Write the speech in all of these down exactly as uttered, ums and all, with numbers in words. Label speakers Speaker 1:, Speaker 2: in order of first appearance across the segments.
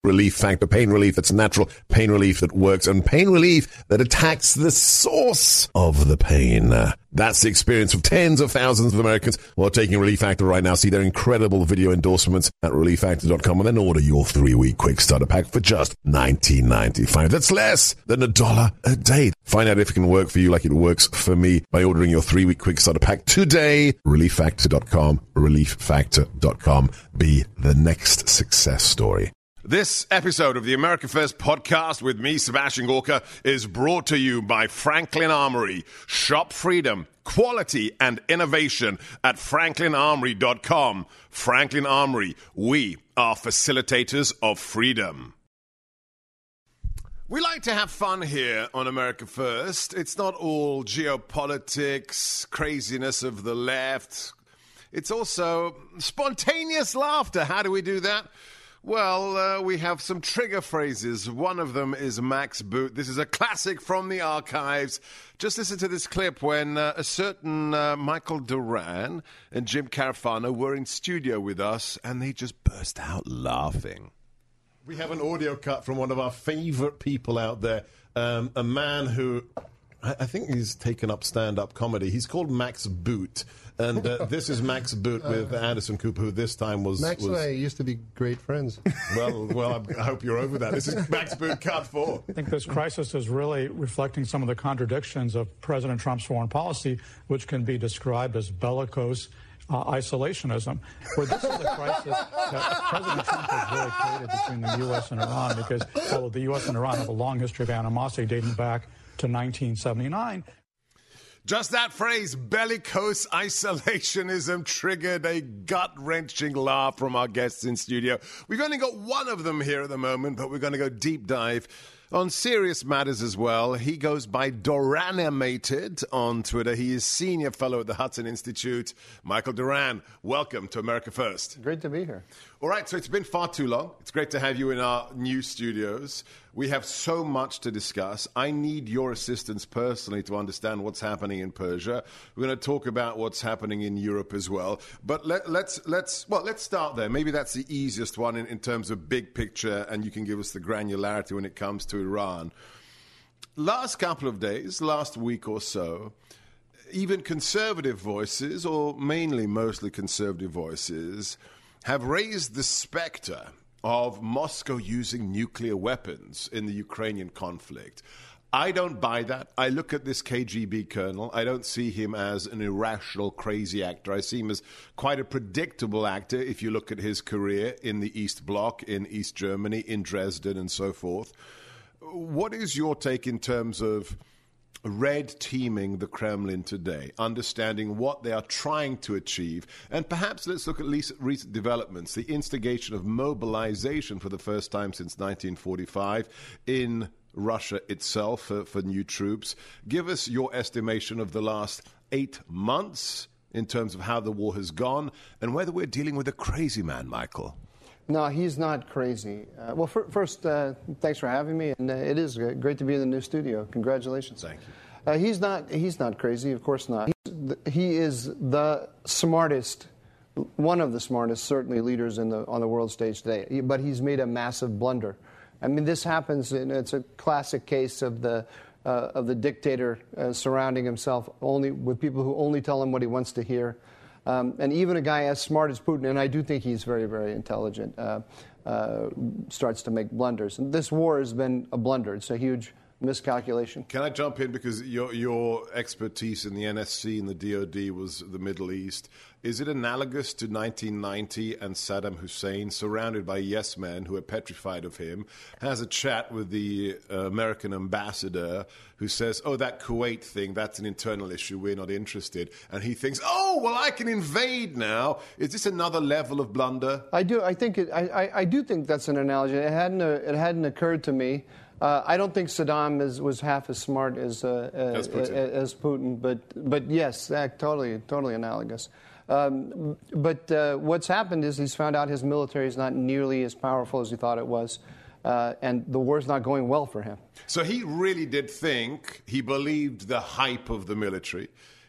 Speaker 1: Relief Factor, pain relief that's natural, pain relief that works, and pain relief that attacks the source of the pain. That's the experience of tens of thousands of Americans who are taking Relief Factor right now. See their incredible video endorsements at relief factor dot com and then order your three-week quick starter pack for just nineteen ninety-five. That's less than a dollar a day. Find out if it can work for you like it works for me by ordering your three-week quick starter pack today. relief factor dot com, relief factor dot com. Be the next success story. This episode of the America First podcast with me, Sebastian Gorka, is brought to you by Franklin Armory. Shop freedom, quality, and innovation at franklin armory dot com. Franklin Armory, we are facilitators of freedom. We like to have fun here on America First. It's not all geopolitics, craziness of the left. It's also spontaneous laughter. How do we do that? Well, uh, we have some trigger phrases. One of them is Max Boot. This is a classic from the archives. Just listen to this clip when uh, a certain uh, Michael Duran and Jim Carafano were in studio with us, and they just burst out laughing. We have an audio cut from one of our favorite people out there, um, a man who, I, I think he's taken up stand-up comedy. He's called Max Boot. And uh, this is Max Boot with Anderson Cooper, who this time was...
Speaker 2: Max
Speaker 1: was...
Speaker 2: and I used to be great friends.
Speaker 1: Well, well, I hope you're over that. This is Max Boot cut four.
Speaker 3: I think this crisis is really reflecting some of the contradictions of President Trump's foreign policy, which can be described as bellicose uh, isolationism. Where this is a crisis that President Trump has really created between the U S and Iran, because although the U S and Iran have a long history of animosity dating back to nineteen seventy-nine...
Speaker 1: Just that phrase, bellicose isolationism, triggered a gut-wrenching laugh from our guests in studio. We've only got one of them here at the moment, but we're going to go deep dive on serious matters as well. He goes by Duranimated on Twitter. He is senior fellow at the Hudson Institute. Michael Duran, welcome to America First.
Speaker 2: Great to be here.
Speaker 1: All right, so it's been far too long. It's great to have you in our new studios. We have so much to discuss. I need your assistance personally to understand what's happening in Persia. We're going to talk about what's happening in Europe as well. But let, let's let's well let's start there. Maybe that's the easiest one in, in terms of big picture, and you can give us the granularity when it comes to Iran. Last couple of days, last week or so, even conservative voices, or mainly mostly conservative voices, have raised the specter of Moscow using nuclear weapons in the Ukrainian conflict. I don't buy that. I look at this K G B colonel. I don't see him as an irrational, crazy actor. I see him as quite a predictable actor if you look at his career in the East Bloc, in East Germany, in Dresden, and so forth. What is your take in terms of red teaming the Kremlin today, understanding what they are trying to achieve, and perhaps let's look at recent developments, the instigation of mobilization for the first time since nineteen forty-five in Russia itself for, for new troops. Give us your estimation of the last eight months in terms of how the war has gone and whether we're dealing with a crazy man, Michael.
Speaker 2: No, he's not crazy. Uh, well, for, first, uh, thanks for having me, and uh, it is great to be in the new studio. Congratulations.
Speaker 1: Thank you.
Speaker 2: Uh, he's not. He's not crazy. Of course not. He's, he is the smartest, one of the smartest, certainly, leaders in the on the world stage today. But he's made a massive blunder. I mean, this happens. And it's a classic case of the uh, of the dictator uh, surrounding himself only with people who only tell him what he wants to hear. Um, and even a guy as smart as Putin, and I do think he's very, very intelligent, uh, uh, starts to make blunders. And this war has been a blunder. It's a huge miscalculation.
Speaker 1: Can I jump in, because your your expertise in the N S C and the D O D was the Middle East. Is it analogous to nineteen ninety and Saddam Hussein, surrounded by yes men who are petrified of him, has a chat with the uh, American ambassador who says, oh, that Kuwait thing, that's an internal issue, we're not interested. And he thinks, oh, well, I can invade now. Is this another level of blunder?
Speaker 2: I do. I think it, I, I, I do think that's an analogy. It hadn't uh, it hadn't occurred to me. Uh, I don't think Saddam is, was half as smart as uh, uh, as, Putin. Uh, as Putin, but but yes, that, totally totally analogous. Um, but uh, what's happened is he's found out his military is not nearly as powerful as he thought it was, uh, and the war's not going well for him.
Speaker 1: So he really did think, he believed the hype of the military.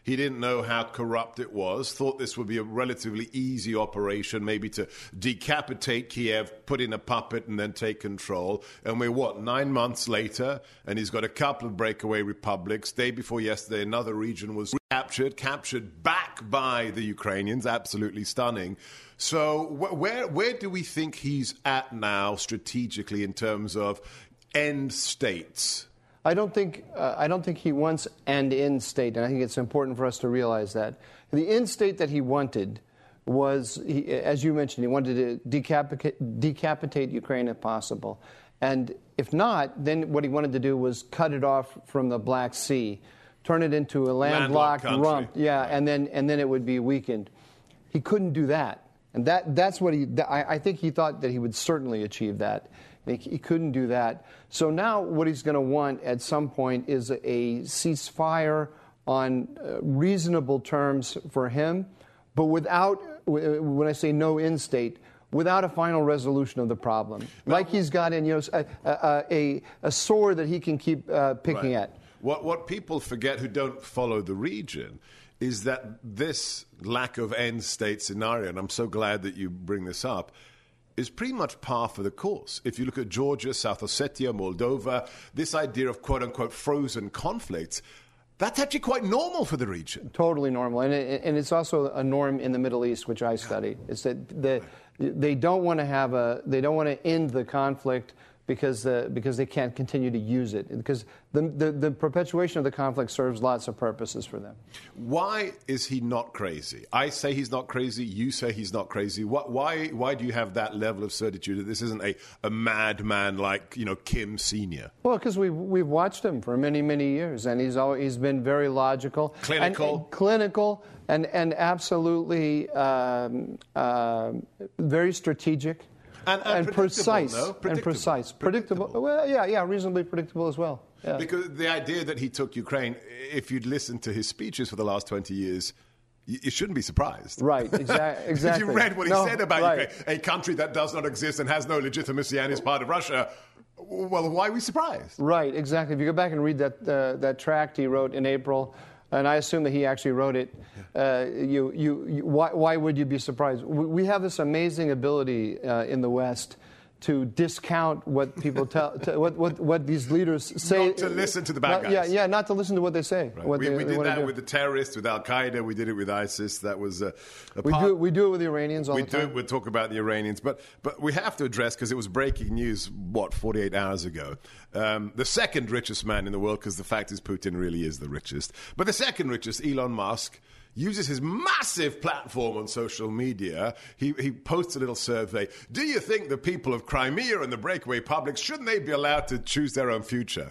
Speaker 1: He didn't know how corrupt it was, thought this would be a relatively easy operation, maybe to decapitate Kiev, put in a puppet, and then take control. And we're, what, nine months later, and he's got a couple of breakaway republics. Day before yesterday, another region was captured, captured back by the Ukrainians. Absolutely stunning. So wh- where where do we think he's at now strategically in terms of end states?
Speaker 2: I don't think uh, I don't think he wants an end state, and I think it's important for us to realize that the end state that he wanted was, he, as you mentioned, he wanted to decapitate, decapitate Ukraine if possible, and if not, then what he wanted to do was cut it off from the Black Sea, turn it into a landlocked,
Speaker 1: landlocked
Speaker 2: rump, yeah,
Speaker 1: right.
Speaker 2: and then and then it would be weakened. He couldn't do that. And that, that's what he, I, I think he thought that he would certainly achieve that. He, he couldn't do that. So now what he's going to want at some point is a, a ceasefire on uh, reasonable terms for him, but without, when I say no end state, without a final resolution of the problem. Now, like he's got in, you know, a, a, a, a sword that he can keep uh, picking
Speaker 1: right.
Speaker 2: at.
Speaker 1: What, what people forget who don't follow the region is that this lack of end state scenario, and I'm so glad that you bring this up, is pretty much par for the course. If you look at Georgia, South Ossetia, Moldova, this idea of quote-unquote frozen conflicts, that's actually quite normal for the region.
Speaker 2: Totally normal. And, it, and it's also a norm in the Middle East, which I study. It's that the, they don't want to have a, they don't want to end the conflict because the, because they can't continue to use it. Because the, the, the perpetuation of the conflict serves lots of purposes for them.
Speaker 1: Why is he not crazy? I say he's not crazy. You say he's not crazy. What, why, why do you have that level of certitude that this isn't a, a madman like, you know, Kim Senior?
Speaker 2: Well, because we've, we've watched him for many, many years, and he's always, he's been very logical.
Speaker 1: Clinical.
Speaker 2: And, and clinical, and, and absolutely um, uh, very strategic.
Speaker 1: And, and,
Speaker 2: and precise,
Speaker 1: no?
Speaker 2: and precise, predictable. predictable. Well, yeah, yeah, reasonably predictable as well. Yeah.
Speaker 1: Because the idea that he took Ukraine, if you'd listened to his speeches for the last twenty years, you, you shouldn't be surprised.
Speaker 2: Right, exa- exactly.
Speaker 1: If you read what he
Speaker 2: no,
Speaker 1: said about
Speaker 2: right.
Speaker 1: Ukraine, a country that does not exist and has no legitimacy and is part of Russia, well, why are we surprised?
Speaker 2: Right, exactly. If you go back and read that uh, that tract he wrote in April, and I assume that he actually wrote it, uh, you, you, you, why, why would you be surprised? We, we have this amazing ability uh, in the West to discount what people tell, to, what, what what these leaders say.
Speaker 1: Not to listen to the bad
Speaker 2: not,
Speaker 1: guys.
Speaker 2: Yeah, yeah, not to listen to what they say.
Speaker 1: Right.
Speaker 2: What
Speaker 1: We,
Speaker 2: they,
Speaker 1: we
Speaker 2: they
Speaker 1: did that
Speaker 2: do.
Speaker 1: with the terrorists, with Al Qaeda. We did it with ISIS. That was uh, a
Speaker 2: We
Speaker 1: part.
Speaker 2: do we do it with the Iranians all
Speaker 1: we
Speaker 2: the
Speaker 1: do
Speaker 2: time.
Speaker 1: it. We'll talk about the Iranians, but but we have to address, because it was breaking news, what, forty-eight hours ago. Um, the second richest man in the world, because the fact is Putin really is the richest. But the second richest, Elon Musk, uses his massive platform on social media. He, he posts a little survey. Do you think the people of Crimea and the breakaway publics, shouldn't they be allowed to choose their own future?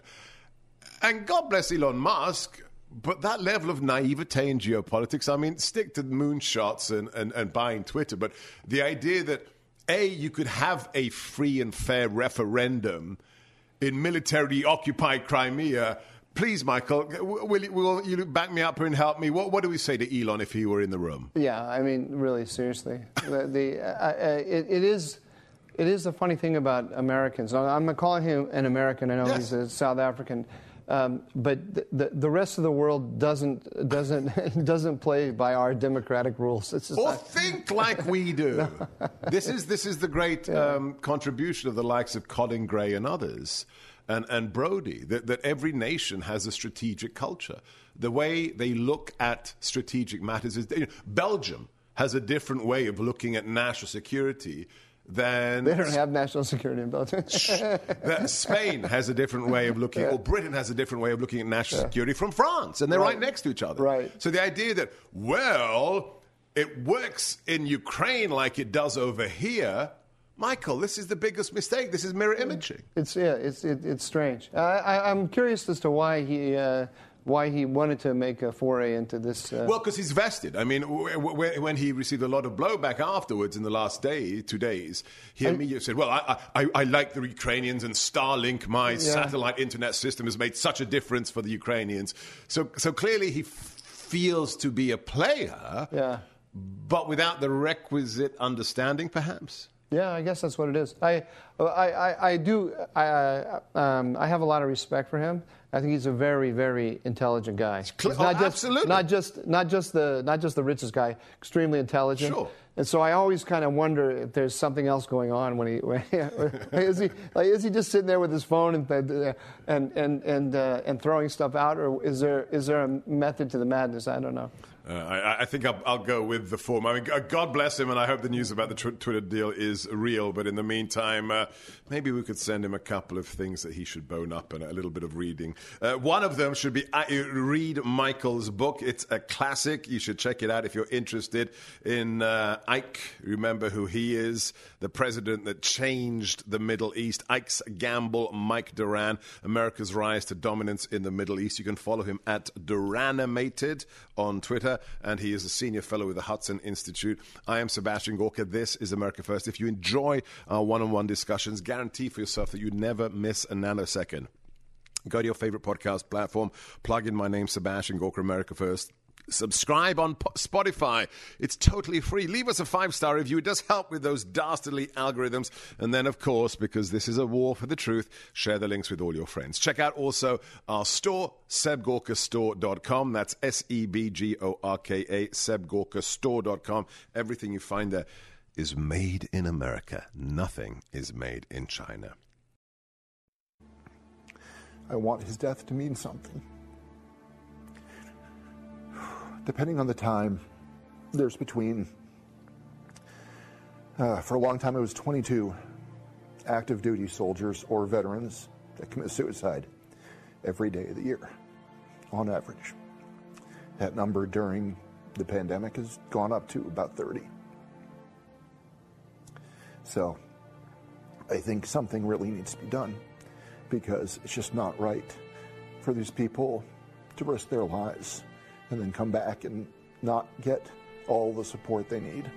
Speaker 1: And God bless Elon Musk, but that level of naivete in geopolitics, I mean, stick to moonshots and, and, and buying Twitter, but the idea that, A, you could have a free and fair referendum in military-occupied Crimea. Please, Michael, will you, will you back me up and help me? What, what do we say to Elon if he were in the room?
Speaker 2: Yeah, I mean, really, seriously. the, the, uh, uh, it, it is it is a funny thing about Americans. I'm calling him an American. I know
Speaker 1: Yes.
Speaker 2: he's a South African. Um, but the, the, the rest of the world doesn't doesn't doesn't play by our democratic rules. It's just
Speaker 1: Or
Speaker 2: not,
Speaker 1: think like we do. This is this is the great um, contribution of the likes of Colin Gray and others, and and Brody. That that every nation has a strategic culture. The way they look at strategic matters is, you know, Belgium has a different way of looking at national security than
Speaker 2: they don't have national security in Belgium.
Speaker 1: that Spain has a different way of looking, yeah. or Britain has a different way of looking at national yeah. security from France, and they're right. right next to each other.
Speaker 2: Right.
Speaker 1: So the idea that, well, it works in Ukraine like it does over here, Michael, this is the biggest mistake. This is mirror imaging.
Speaker 2: It's yeah, it's it, it's strange. Uh, I, I'm curious as to why he. Uh, Why he wanted to make a foray into this? Uh...
Speaker 1: Well, because he's vested. I mean, w- w- when he received a lot of blowback afterwards in the last day, two days, he and... immediately said, "Well, I, I, I like the Ukrainians, and Starlink, my yeah. satellite internet system, has made such a difference for the Ukrainians." So, so clearly, he f- feels to be a player,
Speaker 2: yeah.
Speaker 1: but without the requisite understanding, perhaps.
Speaker 2: Yeah, I guess that's what it is. I, I, I, I do. I, um, I have a lot of respect for him. I think he's a very, very intelligent guy.
Speaker 1: Cl-
Speaker 2: he's not
Speaker 1: oh,
Speaker 2: just,
Speaker 1: absolutely.
Speaker 2: Not just, not just the, not just the richest guy. Extremely intelligent.
Speaker 1: Sure.
Speaker 2: And so I always kind of wonder if there's something else going on when he, when he is he like is he just sitting there with his phone and and and and, uh, and throwing stuff out, or is there is there a method to the madness? I don't know.
Speaker 1: Uh, I, I think I'll, I'll go with the form. I mean, God bless him, and I hope the news about the tw- Twitter deal is real. But in the meantime, uh, maybe we could send him a couple of things that he should bone up and a little bit of reading. Uh, one of them should be uh, read Michael's book. It's a classic. You should check it out if you're interested in uh, Ike. Remember who he is, the president that changed the Middle East. Ike's Gamble, Mike Doran, America's Rise to Dominance in the Middle East. You can follow him at Doranimated on Twitter. And he is a senior fellow with the Hudson Institute. I am Sebastian Gorka. This is America First. If you enjoy our one-on-one discussions, guarantee for yourself that you never miss a nanosecond. Go to your favorite podcast platform, plug in my name, Sebastian Gorka, America First. Subscribe on Spotify. It's totally free. Leave us a five-star review. It does help with those dastardly algorithms. And then, of course, because this is a war for the truth, share the links with all your friends. Check out also our store, seb gorka store dot com. That's S E B G O R K A, seb gorka store dot com. Everything you find there is made in America. Nothing is made in China.
Speaker 4: I want his death to mean something. Depending on the time, there's between, uh, for a long time it was twenty-two active duty soldiers or veterans that commit suicide every day of the year, on average. That number during the pandemic has gone up to about thirty. So I think something really needs to be done, because it's just not right for these people to risk their lives and then come back and not get all the support they need.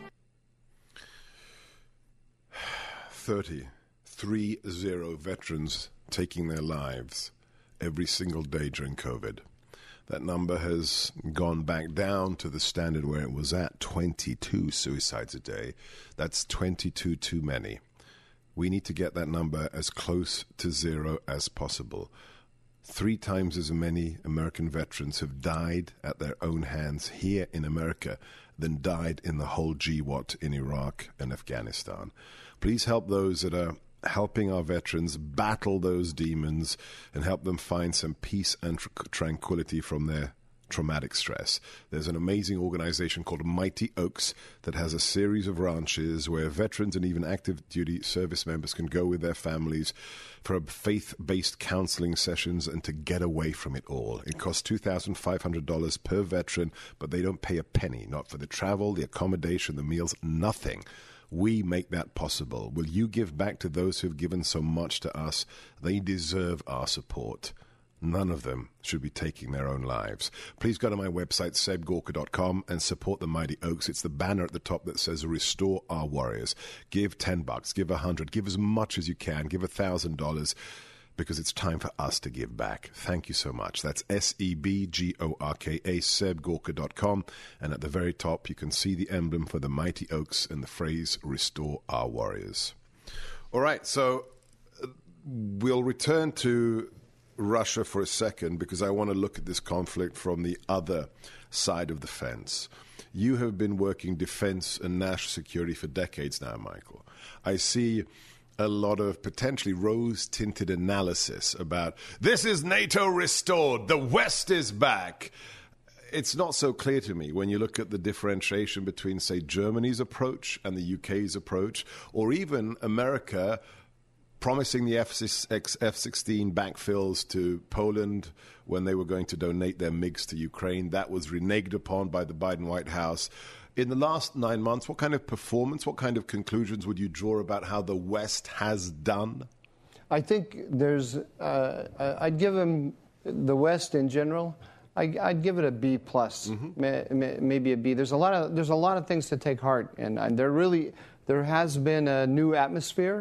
Speaker 1: thirty, three zero veterans taking their lives every single day during COVID. That number has gone back down to the standard where it was at, twenty-two suicides a day. That's twenty-two too many. We need to get that number as close to zero as possible. Three times as many American veterans have died at their own hands here in America than died in the whole G WOT in Iraq and Afghanistan. Please help those that are helping our veterans battle those demons and help them find some peace and tr- tranquility from their traumatic stress. There's an amazing organization called Mighty Oaks that has a series of ranches where veterans and even active duty service members can go with their families for faith-based counseling sessions and to get away from it all. It costs two thousand five hundred dollars per veteran, but they don't pay a penny, not for the travel, the accommodation, the meals, nothing. We make that possible. Will you give back to those who've given so much to us? They deserve our support. None of them should be taking their own lives. Please go to my website, seb gorka dot com, and support the Mighty Oaks. It's the banner at the top that says, Restore Our Warriors. Give ten bucks, give a hundred, give as much as you can, give a thousand dollars, because it's time for us to give back. Thank you so much. That's S E B G O R K A, seb gorka dot com. And at the very top, you can see the emblem for the Mighty Oaks and the phrase, Restore Our Warriors. All right, so uh, we'll return to Russia for a second, because I want to look at this conflict from the other side of the fence. You have been working defense and national security for decades now, Michael. I see a lot of potentially rose-tinted analysis about, this is NATO restored, the West is back. It's not so clear to me when you look at the differentiation between, say, Germany's approach and the U K's approach, or even America promising the F sixteen backfills to Poland when they were going to donate their MiGs to Ukraine. That was reneged upon by the Biden White House. In the last nine months, what kind of performance, what kind of conclusions would you draw about how the West has done?
Speaker 2: I think there's, uh, I'd give them, the West in general, I, I'd give it a B plus, mm-hmm. may, may, maybe a B. There's a lot of, there's a lot of things to take heart in, and there really, there has been a new atmosphere.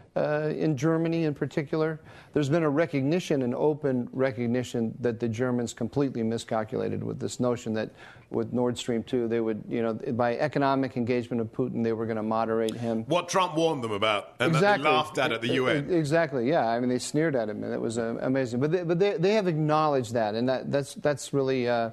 Speaker 2: uh, in Germany in particular. There's been a recognition, an open recognition, that the Germans completely miscalculated with this notion that with Nord Stream two, they would, you know, by economic engagement of Putin, they were going to moderate him.
Speaker 1: What Trump warned them about, and
Speaker 2: exactly.
Speaker 1: that they laughed at at the U N.
Speaker 2: Exactly, yeah. I mean, they sneered at him, and it was uh, amazing. But they, but they, they have acknowledged that, and that, that's that's really uh,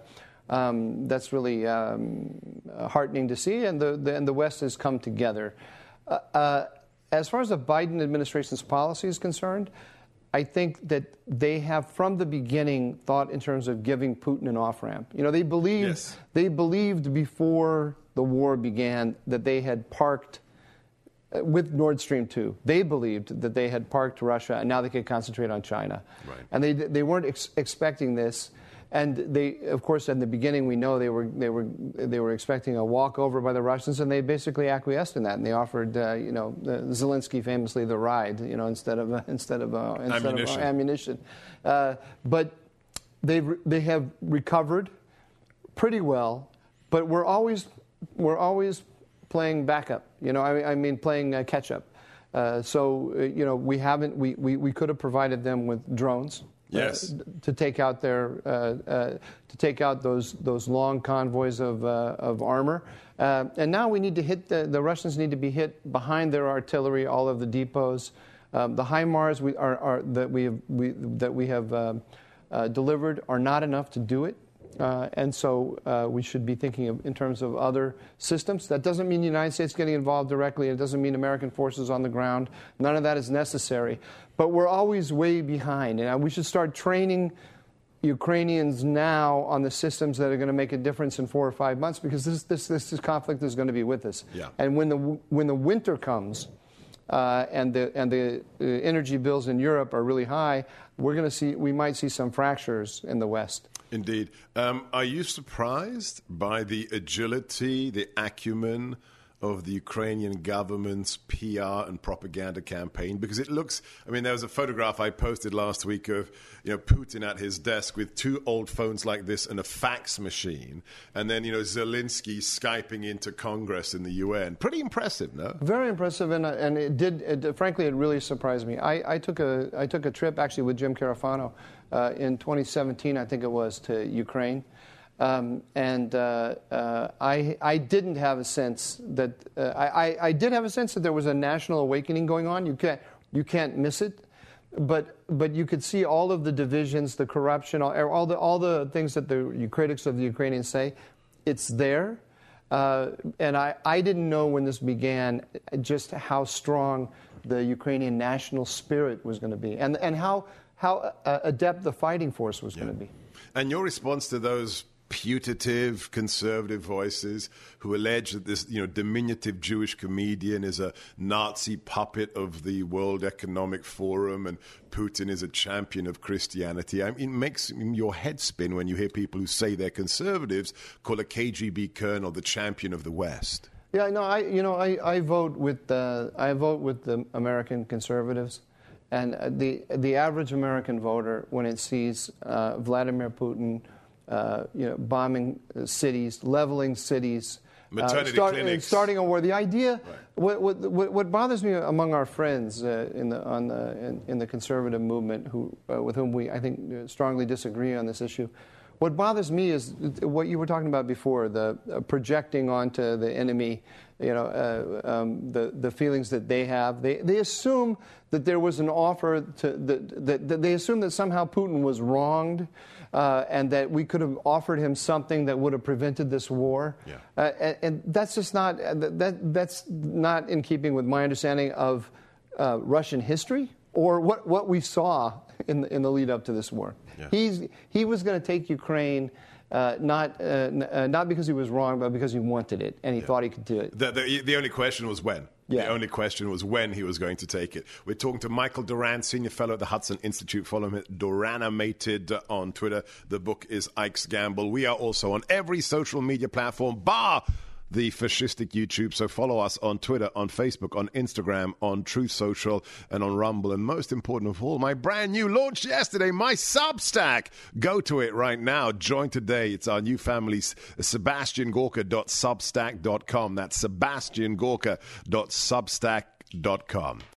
Speaker 2: um, that's really um, heartening to see. And the, the and the West has come together. Uh, uh, as far as the Biden administration's policy is concerned, I think that they have, from the beginning, thought in terms of giving Putin an off-ramp. You know, they believed
Speaker 1: yes.
Speaker 2: they believed before the war began that they had parked uh, with Nord Stream two. They believed that they had parked Russia, and now they could concentrate on China.
Speaker 1: Right.
Speaker 2: And they they weren't ex- expecting this. And they, of course, in the beginning, we know they were they were they were expecting a walkover by the Russians, and they basically acquiesced in that. And they offered, uh, you know, Zelensky famously the ride, you know, instead of uh, instead of uh, instead ammunition. of uh, ammunition. Uh, but they they have recovered pretty well. But we're always we're always playing backup. You know, I, I mean, playing uh, catch up. Uh, so uh, you know, we haven't we, we, we could have provided them with drones.
Speaker 1: Yes,
Speaker 2: uh, to take out their uh, uh, to take out those those long convoys of uh, of armor, uh, and now we need to hit the, the Russians need to be hit behind their artillery, all of the depots, um, the HIMARS we are, are that we have we, that we have uh, uh, delivered are not enough to do it. Uh, and so uh, we should be thinking of, in terms of other systems. That doesn't mean the United States getting involved directly. It doesn't mean American forces on the ground. None of that is necessary. But we're always way behind. And we should start training Ukrainians now on the systems that are going to make a difference in four or five months, because this this this, this conflict is going to be with us.
Speaker 1: Yeah.
Speaker 2: And when the when the winter comes, uh, and the and the uh, energy bills in Europe are really high, we're going to see we might see some fractures in the West.
Speaker 1: Indeed. Um, are you surprised by the agility, the acumen of the Ukrainian government's P R and propaganda campaign? Because it looks, I mean, there was a photograph I posted last week of, you know, Putin at his desk with two old phones like this and a fax machine. And then, you know, Zelensky Skyping into Congress in the U N. Pretty impressive, no?
Speaker 2: Very impressive. And, uh, and it did, it, frankly, it really surprised me. I, I, took a, I took a trip actually with Jim Carafano uh, in twenty seventeen, I think it was, to Ukraine. Um, and uh, uh, I, I didn't have a sense that uh, I, I did have a sense that there was a national awakening going on. You can't you can't miss it, but but you could see all of the divisions, the corruption, all, all the all the things that the critics of the Ukrainians say. It's there, uh, and I, I didn't know when this began just how strong the Ukrainian national spirit was going to be, and and how how uh, adept the fighting force was yeah. going to be.
Speaker 1: And your response to those putative conservative voices who allege that this, you know, diminutive Jewish comedian is a Nazi puppet of the World Economic Forum and Putin is a champion of Christianity. I mean, it makes your head spin when you hear people who say they're conservatives call a K G B colonel the champion of the West.
Speaker 2: Yeah, no, I, you know, I, I vote with uh, I vote with the American conservatives, and the the average American voter, when it sees uh, Vladimir Putin, Uh, you know, bombing uh, cities, leveling cities,
Speaker 1: maternity
Speaker 2: uh, start,
Speaker 1: clinics,
Speaker 2: starting a war. The idea,
Speaker 1: right.
Speaker 2: what, what what bothers me among our friends uh, in the on the in, in the conservative movement, who uh, with whom we I think strongly disagree on this issue, what bothers me is what you were talking about before, the uh, projecting onto the enemy, you know, uh, um, the the feelings that they have. They they assume that there was an offer to that, that, that they assume that somehow Putin was wronged. Uh, and that we could have offered him something that would have prevented this war,
Speaker 1: yeah.
Speaker 2: uh, and, and that's just not that that's not in keeping with my understanding of uh, Russian history or what, what we saw in the, in the lead up to this war.
Speaker 1: Yeah.
Speaker 2: He's he was going to take Ukraine. Uh, not uh, n- uh, not because he was wrong, but because he wanted it and he yeah. thought he could do it.
Speaker 1: The, the, the only question was when. Yeah. The only question was when he was going to take it. We're talking to Michael Doran, Senior Fellow at the Hudson Institute. Follow him at Doranimated on Twitter. The book is Ike's Gamble. We are also on every social media platform, bar the fascistic YouTube. So follow us on Twitter, on Facebook, on Instagram, on Truth Social, and on Rumble. And most important of all, my brand new, launched yesterday, my Substack. Go to it right now. Join today. It's our new family, sebastian gorka dot substack dot com. That's sebastian gorka dot substack dot com.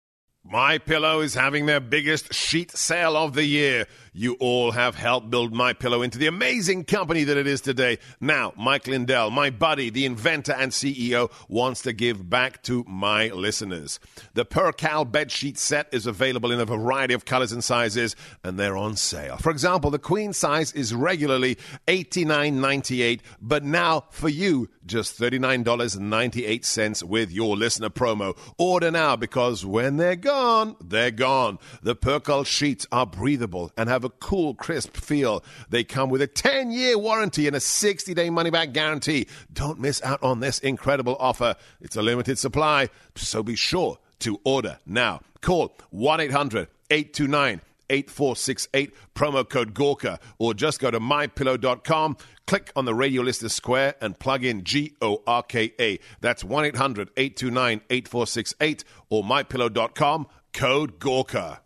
Speaker 1: MyPillow is having their biggest sheet sale of the year. You all have helped build MyPillow into the amazing company that it is today. Now, Mike Lindell, my buddy, the inventor and C E O, wants to give back to my listeners. The Percale bedsheet set is available in a variety of colors and sizes, and they're on sale. For example, the queen size is regularly eighty-nine ninety-eight, but now for you, just thirty-nine ninety-eight with your listener promo. Order now, because when they're gone, they're gone. The Percale sheets are breathable and have a cool, crisp feel. They come with a ten-year warranty and a sixty-day money-back guarantee. Don't miss out on this incredible offer. It's a limited supply, so be sure to order now. Call one eight hundred eight two nine eight four six eight, promo code Gorka, or just go to my pillow dot com, click on the radio listener square, and plug in G O R K A. That's one eight hundred eight two nine eight four six eight, or my pillow dot com, code Gorka.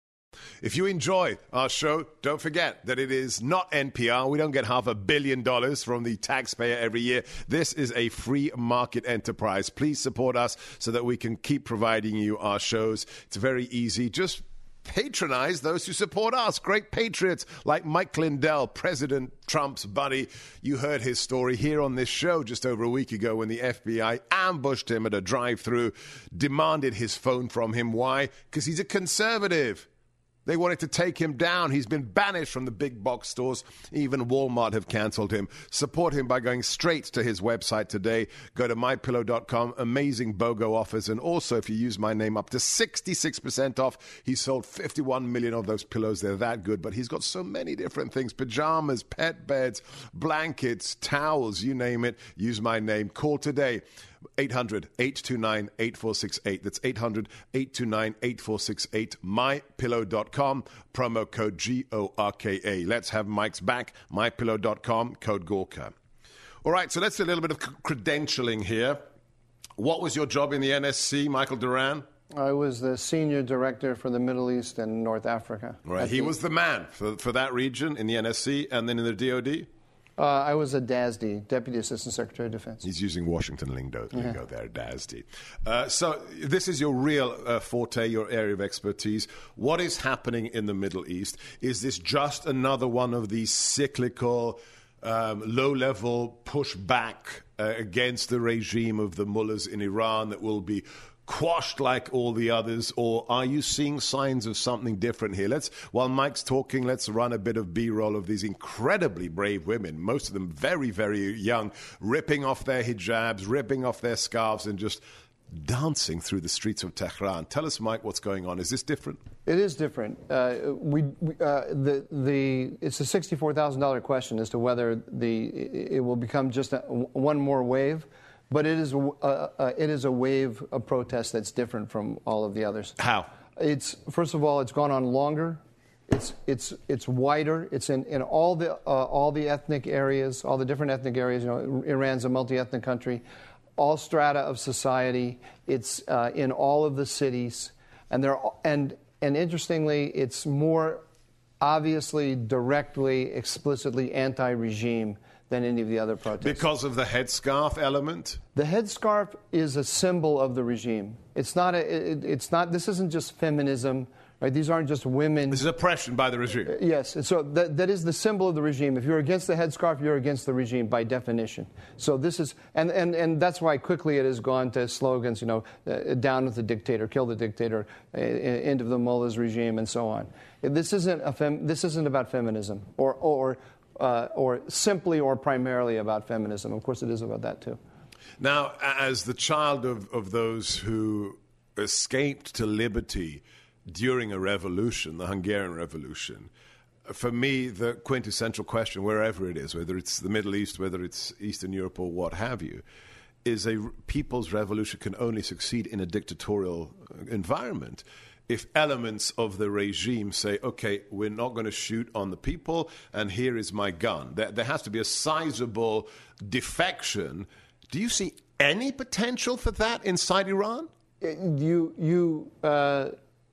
Speaker 1: If you enjoy our show, don't forget that it is not N P R. We don't get half a billion dollars from the taxpayer every year. This is a free market enterprise. Please support us so that we can keep providing you our shows. It's very easy. Just patronize those who support us. Great patriots like Mike Lindell, President Trump's buddy. You heard his story here on this show just over a week ago when the F B I ambushed him at a drive-thru, demanded his phone from him. Why? Because he's a conservative. They wanted to take him down. He's been banished from the big box stores. Even Walmart have canceled him. Support him by going straight to his website today. Go to my pillow dot com. Amazing BOGO offers. And also, if you use my name, up to sixty-six percent off. He sold fifty-one million of those pillows. They're that good. But he's got so many different things. Pajamas, pet beds, blankets, towels, you name it. Use my name. Call today. eight hundred eight two nine eight four six eight. That's eight hundred eight two nine eight four six eight. my pillow dot com, promo code G O R K A. Let's have Mike's back. my pillow dot com, code Gorka. All right, so let's do a little bit of credentialing here. What was your job in the N S C, Michael Duran?
Speaker 2: I was the senior director for the Middle East and North Africa.
Speaker 1: Right, he
Speaker 2: the,
Speaker 1: was the man for, for that region in the N S C and then in the D O D?
Speaker 2: Uh, I was a D A S D, Deputy Assistant Secretary of Defense.
Speaker 1: He's using Washington lingo, lingo
Speaker 2: Yeah.
Speaker 1: there, D A S D. Uh, so this is your real uh, forte, your area of expertise. What is happening in the Middle East? Is this just another one of these cyclical, um, low-level pushback uh, against the regime of the mullahs in Iran that will be quashed like all the others, or are you seeing signs of something different here? Let's, while Mike's talking, let's run a bit of B-roll of these incredibly brave women, most of them very, very young, ripping off their hijabs, ripping off their scarves, and just dancing through the streets of Tehran. Tell us, Mike, what's going on. Is this different?
Speaker 2: It is different. Uh, we, we uh, the the it's a sixty-four thousand dollars question as to whether the it will become just a, one more wave. But it is a, uh, uh, it is a wave of protest that's different from all of the others.
Speaker 1: How?
Speaker 2: It's first of all, it's gone on longer. It's it's it's wider. It's in, in all the uh, all the ethnic areas, all the different ethnic areas. You know, Iran's a multi-ethnic country, all strata of society. It's uh, in all of the cities, and there and and interestingly, it's more obviously, directly, explicitly anti-regime than any of the other protests.
Speaker 1: Because of the headscarf element?
Speaker 2: The headscarf is a symbol of the regime. It's not. A, it, it's not. This isn't just feminism. Right? These aren't just women.
Speaker 1: This is oppression by the regime.
Speaker 2: Uh, yes. And so that, that is the symbol of the regime. If you're against the headscarf, you're against the regime by definition. So this is, and, and, and that's why quickly it has gone to slogans, you know, uh, down with the dictator, kill the dictator, uh, end of the mullah's regime, and so on. This isn't a fem, this isn't about feminism or or. Uh, or simply or primarily about feminism. Of course, it is about that, too.
Speaker 1: Now, as the child of, of those who escaped to liberty during a revolution, the Hungarian Revolution, for me, the quintessential question, wherever it is, whether it's the Middle East, whether it's Eastern Europe or what have you, is a people's revolution can only succeed in a dictatorial environment if elements of the regime say, okay, we're not going to shoot on the people, and here is my gun. There, there has to be a sizable defection. Do you see any potential for that inside Iran?
Speaker 2: You, you uh,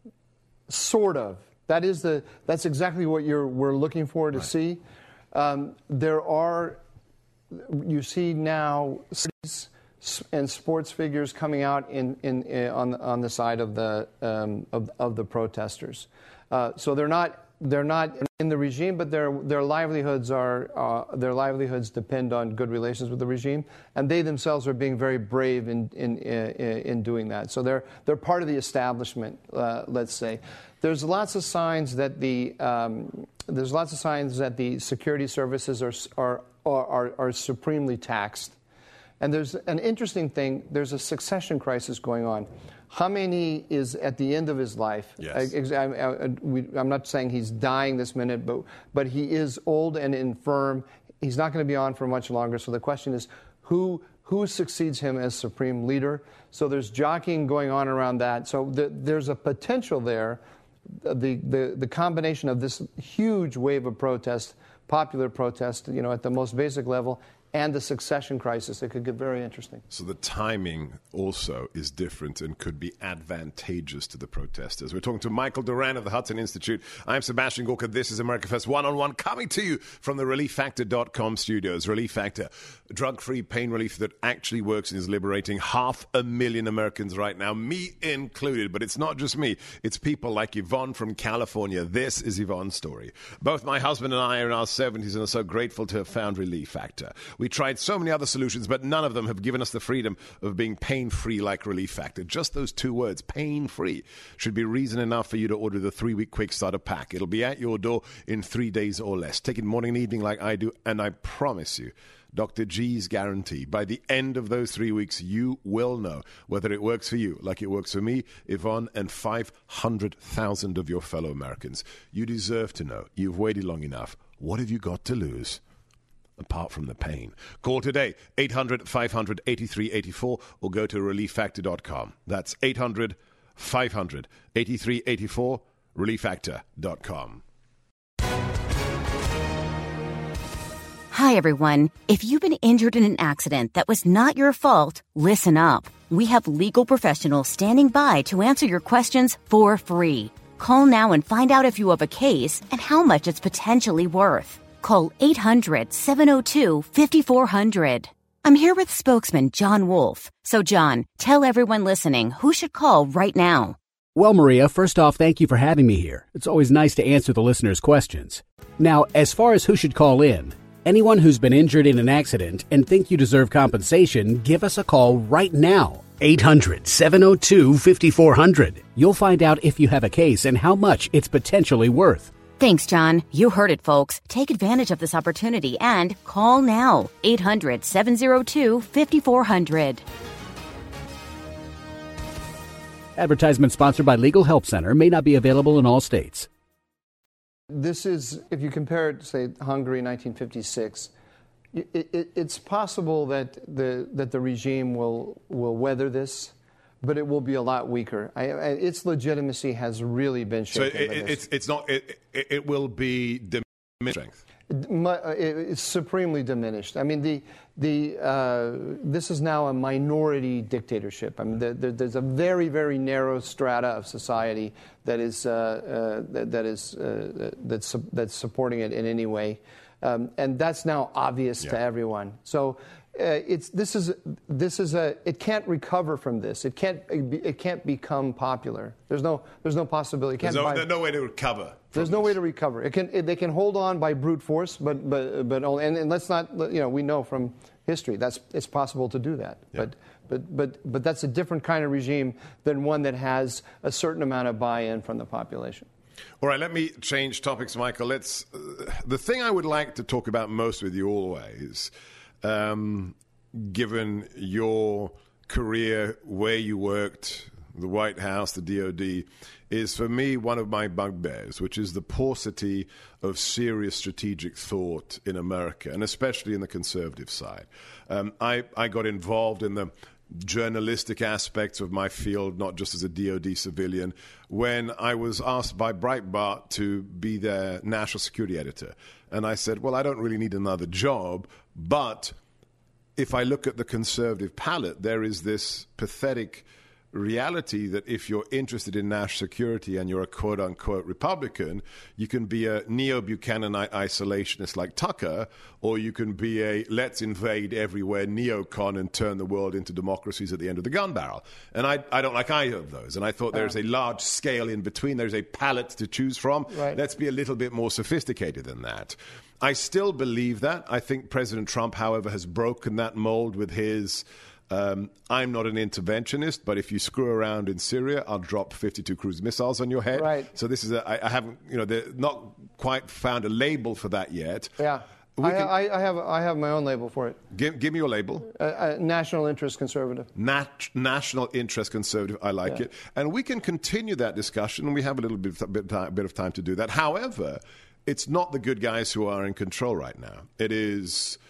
Speaker 2: sort of. That is the. That's exactly what you're. We're looking for to right. see. Um, there are. You see now and sports figures coming out in, in, in on the, on the side of the um, of, of the protesters. Uh, so they're not they're not in the regime, but their their livelihoods are uh, their livelihoods depend on good relations with the regime, and they themselves are being very brave in in in, in doing that. So they're they're part of the establishment. Uh, let's say there's lots of signs that the um, there's lots of signs that the security services are are are, are supremely taxed. And there's an interesting thing. There's a succession crisis going on. Khamenei is at the end of his life.
Speaker 1: Yes.
Speaker 2: I, I, I, we, I'm not saying he's dying this minute, but but he is old and infirm. He's not going to be on for much longer. So the question is, who who succeeds him as supreme leader? So there's jockeying going on around that. So the, there's a potential there. The, the the combination of this huge wave of protest, popular protest, you know, at the most basic level, and the succession crisis, it could get very interesting.
Speaker 1: So the timing also is different and could be advantageous to the protesters. We're talking to Michael Doran of the Hudson Institute. I'm Sebastian Gorka. This is America First One-on-One, coming to you from the relief factor dot com studios. Relief Factor, drug-free pain relief that actually works and is liberating half a million Americans right now, me included. But it's not just me. It's people like Yvonne from California. This is Yvonne's story. Both my husband and I are in our seventies and are so grateful to have found Relief Factor. We tried so many other solutions, but none of them have given us the freedom of being pain-free like Relief Factor. Just those two words, pain-free, should be reason enough for you to order the three-week quick starter pack. It'll be at your door in three days or less. Take it morning and evening like I do, and I promise you, Doctor G's guarantee, by the end of those three weeks, you will know whether it works for you like it works for me, Yvonne, and five hundred thousand of your fellow Americans. You deserve to know. You've waited long enough. What have you got to lose? Apart from the pain. Call today, eight hundred, five hundred, eighty-three eighty-four, or go to relief factor dot com. That's eight hundred, five hundred, eighty-three eighty-four, relief factor dot com.
Speaker 5: Hi, everyone. If you've been injured in an accident that was not your fault, listen up. We have legal professionals standing by to answer your questions for free. Call now and find out if you have a case and how much it's potentially worth. Call eight hundred, seven oh two, five four zero zero. I'm here with spokesman John Wolf. So, John, tell everyone listening who should call right now.
Speaker 6: Well, Maria, first off, thank you for having me here. It's always nice to answer the listeners' questions. Now, as far as who should call in, anyone who's been injured in an accident and think you deserve compensation, give us a call right now. eight hundred, seven oh two, five four zero zero. You'll find out if you have a case and how much it's potentially worth.
Speaker 5: Thanks, John. You heard it, folks. Take advantage of this opportunity and call now. eight hundred, seven oh two, five four zero zero.
Speaker 6: Advertisement sponsored by Legal Help Center. May not be available in all states.
Speaker 2: This is, if you compare it to, say, Hungary, nineteen fifty-six, it, it, it's possible that the that the regime will will weather this, but it will be a lot weaker. I, I, its legitimacy has really been shaken.
Speaker 1: So it, it, it's it's not. It, it, it will be diminished strength.
Speaker 2: It's supremely diminished. I mean, the the uh, this is now a minority dictatorship. I mean, the, the, there's a very very narrow strata of society that is uh, uh, that, that is uh, that's that's supporting it in any way, um, and that's now obvious yeah. to everyone. So. Uh, it's this is this is a it can't recover from this. It can't it can't become popular. There's no there's no possibility. It can't
Speaker 1: there's, no,
Speaker 2: buy,
Speaker 1: there's no way to recover.
Speaker 2: There's no way to recover. It can it, they can hold on by brute force, but but but only, and, and let's not you know we know from history that's it's possible to do that.
Speaker 1: Yeah.
Speaker 2: But but but but that's a different kind of regime than one that has a certain amount of buy-in from the population.
Speaker 1: All right, let me change topics, Michael. Let's uh, the thing I would like to talk about most with you always. Um, given your career, where you worked, the White House, the D O D, is for me one of my bugbears, which is the paucity of serious strategic thought in America, and especially in the conservative side. Um, I, I got involved in the journalistic aspects of my field, not just as a D O D civilian, when I was asked by Breitbart to be their national security editor. And I said, well, I don't really need another job, but if I look at the conservative palette, there is this pathetic reality that if you're interested in national security and you're a quote-unquote Republican, you can be a neo-Buchananite isolationist like Tucker, or you can be a let's invade everywhere neocon and turn the world into democracies at the end of the gun barrel. And I, I don't like either of those. And I thought there's a large scale in between. There's a palette to choose from.
Speaker 2: Right.
Speaker 1: Let's be a little bit more sophisticated than that. I still believe that. I think President Trump, however, has broken that mold with his... Um, I'm not an interventionist, but if you screw around in Syria, I'll drop fifty-two cruise missiles on your head.
Speaker 2: Right.
Speaker 1: So this is a, I, I haven't, you know, they're not quite found a label for that yet.
Speaker 2: Yeah. I, can, I, I have I have my own label for it.
Speaker 1: Give, give me your label.
Speaker 2: Uh, uh, national interest conservative.
Speaker 1: Nat, national interest conservative. I like
Speaker 2: yeah.
Speaker 1: it. And we can continue that discussion, and we have a little bit, bit, bit of time to do that. However, it's not the good guys who are in control right now. It is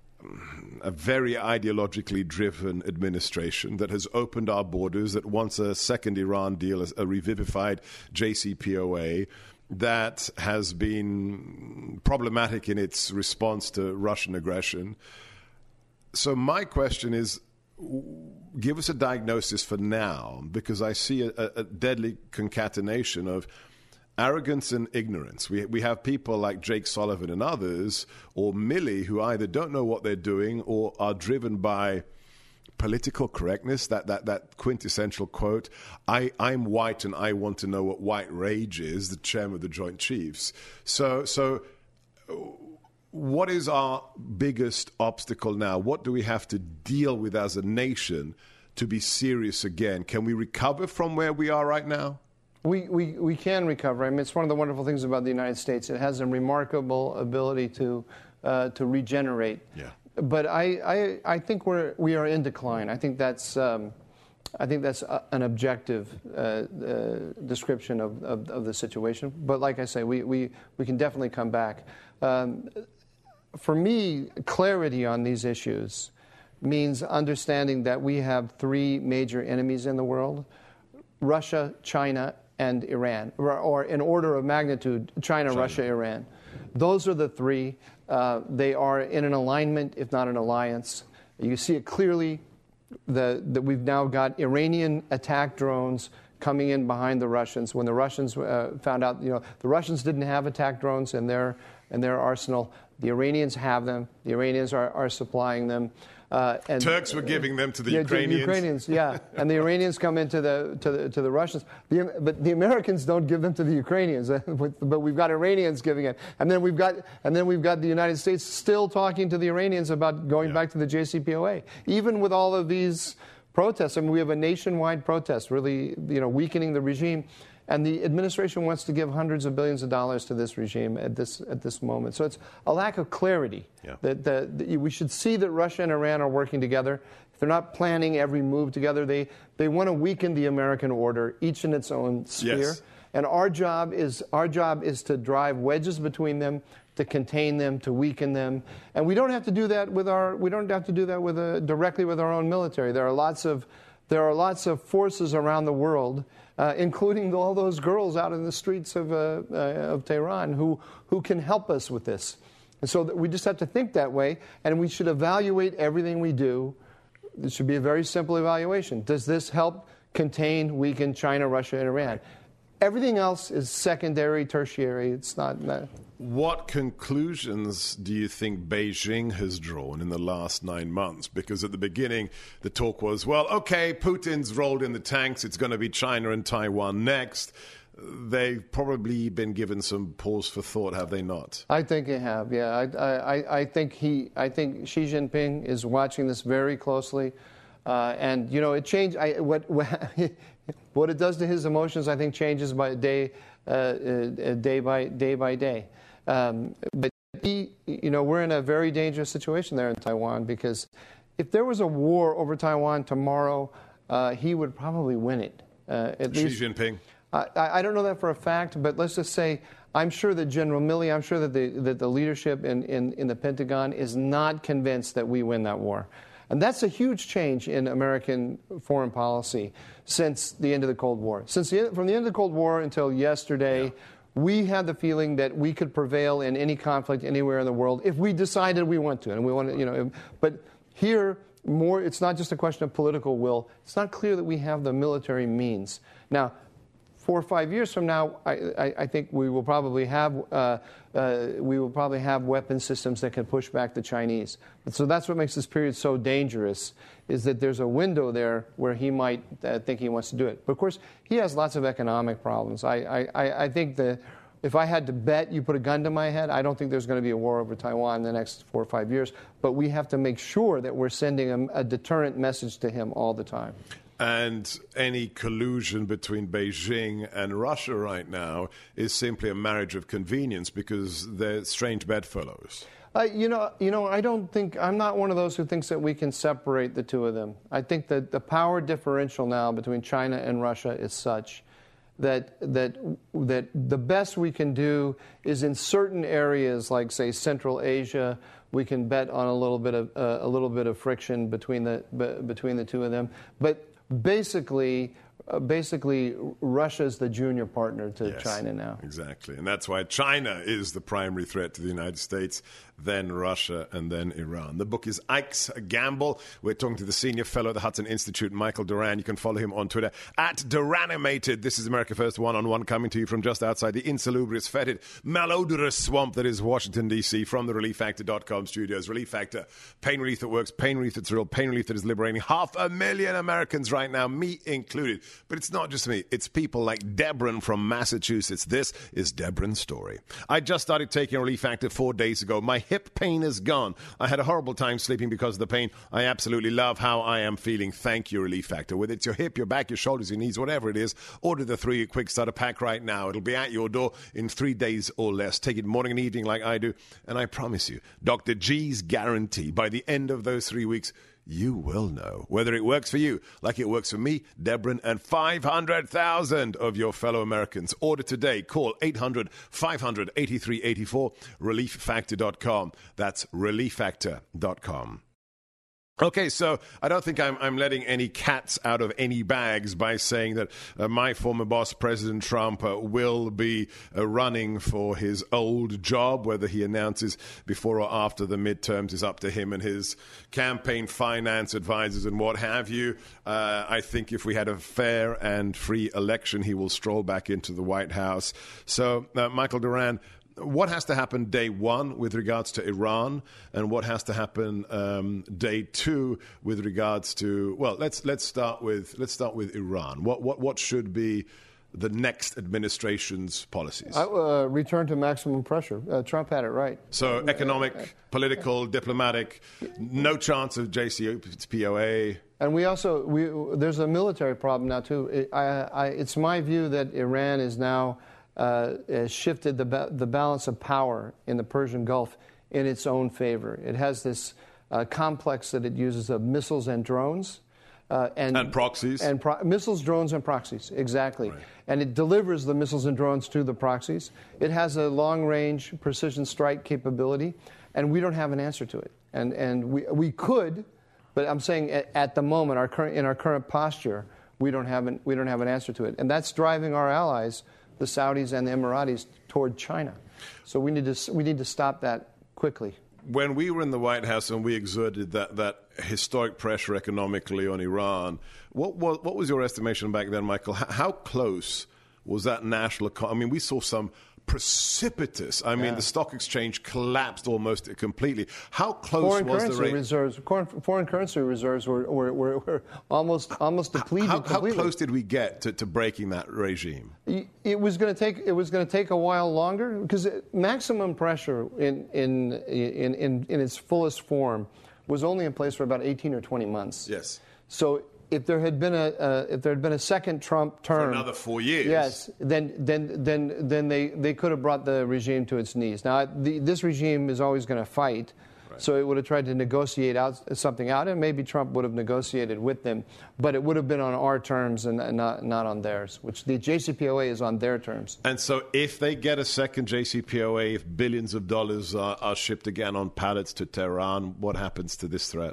Speaker 1: a very ideologically driven administration that has opened our borders, that wants a second Iran deal, a revivified J C P O A, that has been problematic in its response to Russian aggression. So my question is, give us a diagnosis for now, because I see a, a deadly concatenation of arrogance and ignorance. We we have people like Jake Sullivan and others, or Milley, who either don't know what they're doing or are driven by political correctness, that that, that quintessential quote, I, I'm white and I want to know what white rage is, the chairman of the Joint Chiefs. So, so what is our biggest obstacle now? What do we have to deal with as a nation to be serious again? Can we recover from where we are right now?
Speaker 2: We, we, we can recover. I mean, it's one of the wonderful things about the United States. It has a remarkable ability to uh, to regenerate.
Speaker 1: Yeah.
Speaker 2: But I, I, I think we're we are in decline. I think that's um, I think that's a, an objective uh, uh, description of, of, of the situation. But like I say, we, we, we can definitely come back. Um, for me, clarity on these issues means understanding that we have three major enemies in the world: Russia, China, and Iran, or, or in order of magnitude, China, China, Russia, Iran. Those are the three. Uh, they are in an alignment, if not an alliance. You see it clearly the, that we've now got Iranian attack drones coming in behind the Russians. When the Russians uh, found out, you know, the Russians didn't have attack drones in their in their arsenal. The Iranians have them. The Iranians are, are supplying them. Uh, and
Speaker 1: Turks were giving them to the
Speaker 2: yeah,
Speaker 1: Ukrainians.
Speaker 2: The Ukrainians, yeah, and the Iranians come into the to the to the Russians. The, but the Americans don't give them to the Ukrainians. But we've got Iranians giving it, and then we've got and then we've got the United States still talking to the Iranians about going yeah. back to the J C P O A, even with all of these protests. I mean, we have a nationwide protest, really, you know, weakening the regime. And the administration wants to give hundreds of billions of dollars to this regime at this at this moment. So it's a lack of clarity.
Speaker 1: Yeah.
Speaker 2: That, that, that we should see that Russia and Iran are working together. If they're not planning every move together, they, they want to weaken the American order, each in its own sphere.
Speaker 1: Yes.
Speaker 2: And our job is our job is to drive wedges between them, to contain them, to weaken them. And we don't have to do that with our we don't have to do that with a, directly with our own military. There are lots of there are lots of forces around the world, Uh, including all those girls out in the streets of, uh, uh, of Tehran who, who can help us with this. And so that we just have to think that way, and we should evaluate everything we do. It should be a very simple evaluation. Does this help contain, weaken China, Russia, and Iran? Everything else is secondary, tertiary. It's not... not
Speaker 1: What conclusions do you think Beijing has drawn in the last nine months? Because at the beginning, the talk was, well, okay, Putin's rolled in the tanks. It's going to be China and Taiwan next. They've probably been given some pause for thought, have they not?
Speaker 2: I think they have, yeah. I, I, I think he, I think Xi Jinping is watching this very closely. Uh, and, you know, it changed... I, what, what it does to his emotions, I think, changes by day, uh, uh, day by day by day. Um, but he, you know, we're in a very dangerous situation there in Taiwan, because if there was a war over Taiwan tomorrow, uh, he would probably win it. Uh, at
Speaker 1: Xi
Speaker 2: least,
Speaker 1: Jinping.
Speaker 2: I, I don't know that for a fact, but let's just say I'm sure that General Milley, I'm sure that the that the leadership in, in, in the Pentagon is not convinced that we win that war. And that's a huge change in American foreign policy since the end of the Cold War. Since the, from the end of the Cold War until yesterday, yeah. we had the feeling that we could prevail in any conflict anywhere in the world if we decided we want to. And we want to, you know, but here more. It's not just a question of political will. It's not clear that we have the military means. Now, four or five years from now, I, I, I think we will probably have uh, uh, we will probably have weapon systems that can push back the Chinese. So that's what makes this period so dangerous, is that there's a window there where he might uh, think he wants to do it. But of course, he has lots of economic problems. I, I, I think that if I had to bet, you put a gun to my head, I don't think there's going to be a war over Taiwan in the next four or five years. But we have to make sure that we're sending a, a deterrent message to him all the time.
Speaker 1: And any collusion between Beijing and Russia right now is simply a marriage of convenience because they're strange bedfellows.
Speaker 2: Uh, you know, you know, I don't think, I'm not one of those who thinks that we can separate the two of them. I think that the power differential now between China and Russia is such that that that the best we can do is in certain areas, like say Central Asia, we can bet on a little bit of uh, a little bit of friction between the b- between the two of them. But basically, uh, basically, Russia's the junior partner to
Speaker 1: yes,
Speaker 2: China now.
Speaker 1: Exactly, and that's why China is the primary threat to the United States, then Russia, and then Iran. The book is Ike's Gamble. We're talking to the senior fellow at the Hudson Institute, Michael Doran. You can follow him on Twitter at Doranimated. This is America First One-on-One, coming to you from just outside the insalubrious, fetid, malodorous swamp that is Washington, D C, from the relief factor dot com studios. Relief Factor, pain relief that works, pain relief that's real, pain relief that is liberating half a million Americans right now, me included. But it's not just me. It's people like Debron from Massachusetts. This is Debron's story. I just started taking Relief Factor four days ago. My hip pain is gone. I had a horrible time sleeping because of the pain. I absolutely love how I am feeling. Thank you, Relief Factor. Whether it's your hip, your back, your shoulders, your knees, whatever it is, order the three quick starter pack right now. It'll be at your door in three days or less. Take it morning and evening like I do. And I promise you, Doctor G's guarantee, by the end of those three weeks, you will know whether it works for you like it works for me, Debron, and five hundred thousand of your fellow Americans. Order today. Call eight hundred, five hundred, eighty-three eighty-four, relief factor dot com. That's relief factor dot com. Okay, so I don't think I'm, I'm letting any cats out of any bags by saying that uh, my former boss, President Trump, uh, will be uh, running for his old job. Whether he announces before or after the midterms is up to him and his campaign finance advisors and what have you. Uh, I think if we had a fair and free election, he will stroll back into the White House. So, uh, Michael Doran, what has to happen day one with regards to Iran, and what has to happen um, day two with regards to? Well, let's let's start with let's start with Iran. What what what should be the next administration's policies?
Speaker 2: Uh, return to maximum pressure. Uh, Trump had it right.
Speaker 1: So economic, political, diplomatic, no chance of J C P O A.
Speaker 2: And we also we there's a military problem now too. It, I, I, it's my view that Iran is now. Uh, has shifted the ba- the balance of power in the Persian Gulf in its own favor. It has this uh, complex that it uses of missiles and drones. Uh, and,
Speaker 1: and proxies.
Speaker 2: And pro- missiles, drones, and proxies, exactly.
Speaker 1: Right.
Speaker 2: And it delivers the missiles and drones to the proxies. It has a long-range precision strike capability, and we don't have an answer to it. And and we we could, but I'm saying at, at the moment, our current in our current posture, we don't have an we don't have an answer to it, and that's driving our allies, the Saudis and the Emiratis, toward China. So we need to we need to stop that quickly.
Speaker 1: When we were in the White House and we exerted that, that historic pressure economically on Iran, what was what was your estimation back then, Michael? How, how close was that national economy? I mean, we saw some precipitous. I mean, yeah. the stock exchange collapsed almost completely. How close
Speaker 2: foreign
Speaker 1: was
Speaker 2: currency
Speaker 1: the rate?
Speaker 2: Reserves, foreign currency reserves were, were, were, were almost almost depleted.
Speaker 1: How,
Speaker 2: completely.
Speaker 1: how close did we get to, to breaking that regime?
Speaker 2: It was going to take it was going to take a while longer because maximum pressure in in, in in in its fullest form was only in place for about eighteen or twenty months.
Speaker 1: Yes.
Speaker 2: So if there had been a uh, if there had been a second Trump term,
Speaker 1: for another four years,
Speaker 2: yes, then then then then they, they could have brought the regime to its knees. Now the, this regime is always going to fight, right. So it would have tried to negotiate out something out, and maybe Trump would have negotiated with them, but it would have been on our terms and not not on theirs. Which the J C P O A is on their terms.
Speaker 1: And so, if they get a second J C P O A, if billions of dollars are, are shipped again on pallets to Tehran, what happens to this threat?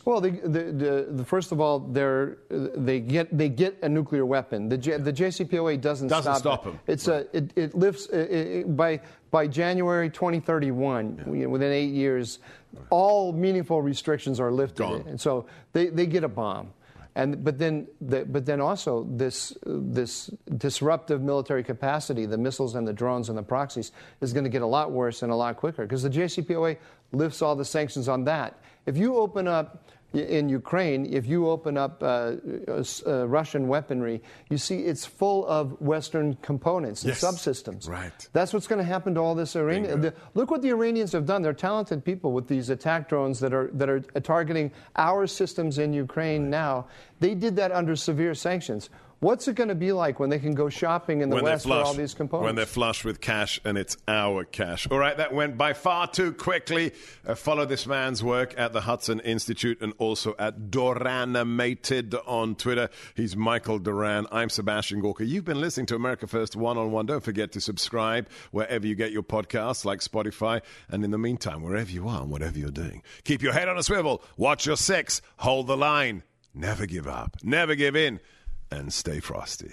Speaker 2: Well, the, the, the, the, first of all, they're, they get they get a nuclear weapon. The, J, the J C P O A doesn't,
Speaker 1: doesn't
Speaker 2: stop,
Speaker 1: stop
Speaker 2: it.
Speaker 1: them.
Speaker 2: It's
Speaker 1: right.
Speaker 2: a it, it lifts it, it, by by January twenty thirty-one. Yeah. You know, within eight years, all meaningful restrictions are lifted,
Speaker 1: Gone.
Speaker 2: and so they, they get a bomb. And but then the, but then also this this disruptive military capacity, the missiles and the drones and the proxies, is going to get a lot worse and a lot quicker because the J C P O A lifts all the sanctions on that. If you open up in Ukraine, if you open up uh, uh, Russian weaponry, you see it's full of Western components and
Speaker 1: yes.
Speaker 2: subsystems.
Speaker 1: Right.
Speaker 2: That's what's going to happen to all this Iranian. The, look what the Iranians have done. They're talented people with these attack drones that are that are targeting our systems in Ukraine right. now. They did that under severe sanctions. What's it going to be like when they can go shopping in the
Speaker 1: when
Speaker 2: West
Speaker 1: flush,
Speaker 2: for all these components?
Speaker 1: When they're flush with cash and it's our cash. All right, that went by far too quickly. Uh, follow this man's work at the Hudson Institute and also at Doranimated on Twitter. He's Michael Doran. I'm Sebastian Gorka. You've been listening to America First One-on-One. Don't forget to subscribe wherever you get your podcasts, like Spotify. And in the meantime, wherever you are and whatever you're doing, keep your head on a swivel, watch your six, hold the line, never give up, never give in, and stay frosty.